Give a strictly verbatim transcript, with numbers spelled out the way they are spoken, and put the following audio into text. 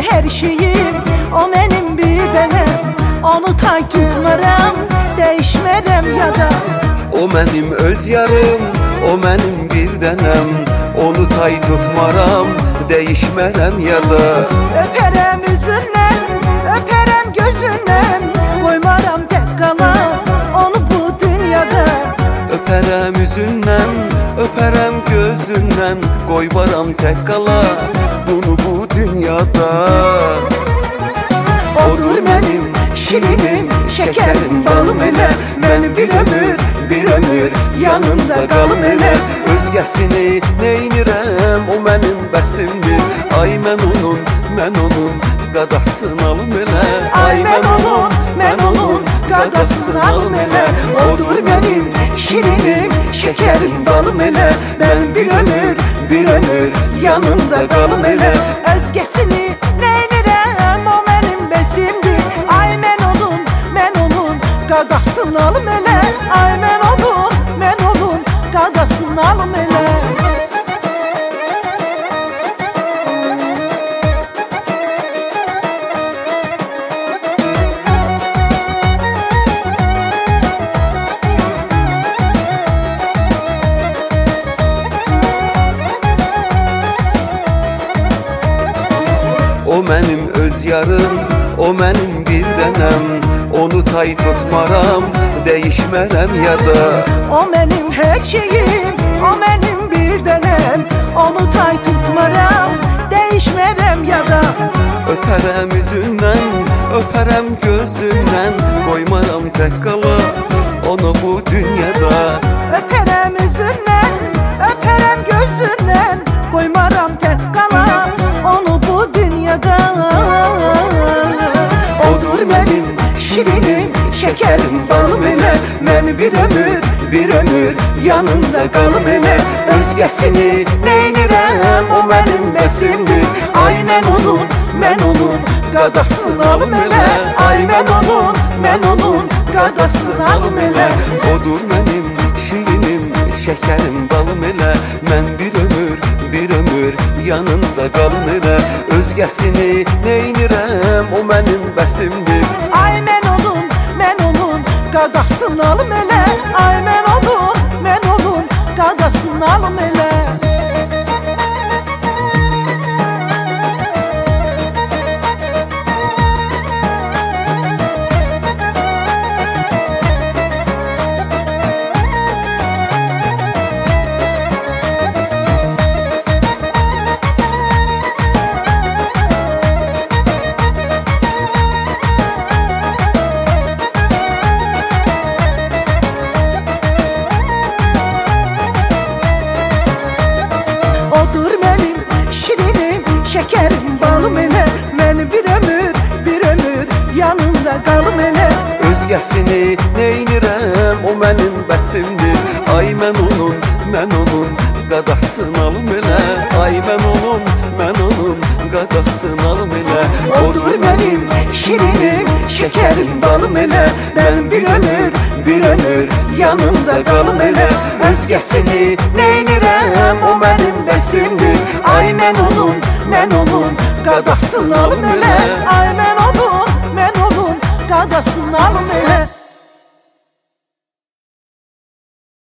her şeyim, o benim bir denem. Onu tay tutmaram, değişmerem ya da. O mənim öz yarım, o mənim bir dənəm. Onu tay tutmaram, değişmərəm ya da. Öperem üzündən, öperem gözündən, koymaram tek qala onu bu dünyada. Öpərəm üzündən, öpərəm gözündən, qoymaram tək qala bunu bu dünyada. Odur mənim şirinim, şəkərim, balım elə. Mən bir ömür, bir ömür yanında qalım elə. Özgəsini neynirəm, o mənim bəsimdir. Ay mən onun, mən onun qadasını alım elə. Ay mən onun, mən onun qadasını alım elə. Odur mənim şirinim, şəkərim, balım elə. Mən bir ömür, bir ömür yanında qalım elə. Özgəsini neynirəm, o mənim bəsimdir. Ay mən onun, mən onun qadasını alım elə. Ay mən onun, mən onun qadasını alım elə. O mənim öz yarım, o mənim bir dənəm. Onu tay tutmaram, değişmərəm ya da. O mənim hər şeyim, o mənim bir dənəm. Onu tay tutmaram, değişmərəm ya da. Öpərəm üzündən, öpərəm gözündən, qoymaram tək qala onu bu dünyada. Öperem üzündən, öperem gözündən, koymaram tek qala onu bu dünyada. Odur mənim şirinim, şəkərim, balım elə. Mən bir ömür, bir ömür yanında qalım elə. Özgəsini neynirəm, o mənim bəsimdir. Ay mən onun, mən onun qadasını alım elə. Ay mən onun, mən onun qadasını alım elə. Odur mənim şirinim, şəkərim, balım elə. Mən bir ömür, bir ömür yanında qalım elə. Özgəsini neynirəm, o mənim bəsimdir. Ay mən onun, mən onun qadasını alım elə. Ay mən onun, mən onun qadasını alım elə. Odur mənim şirinim, şəkərim, balım elə. Mən bir ömür, bir ömür yanında qalım elə. Özgəsini neynirəm, o mənim bəsimdir. Ay mən onun, mən onun qadasını alım elə. Ay mən onun, mən onun qadasını alım elə. Odur mənim şirinim, şəkərim, balım elə. Mən bir ömür, bir ömür yanında qalım elə. Özgəsini neynirəm, o mənim bəsimdir. Ay mən onun, mən onun qadasını alım elə. Ay mən onun, mən onun qadasını alım elə.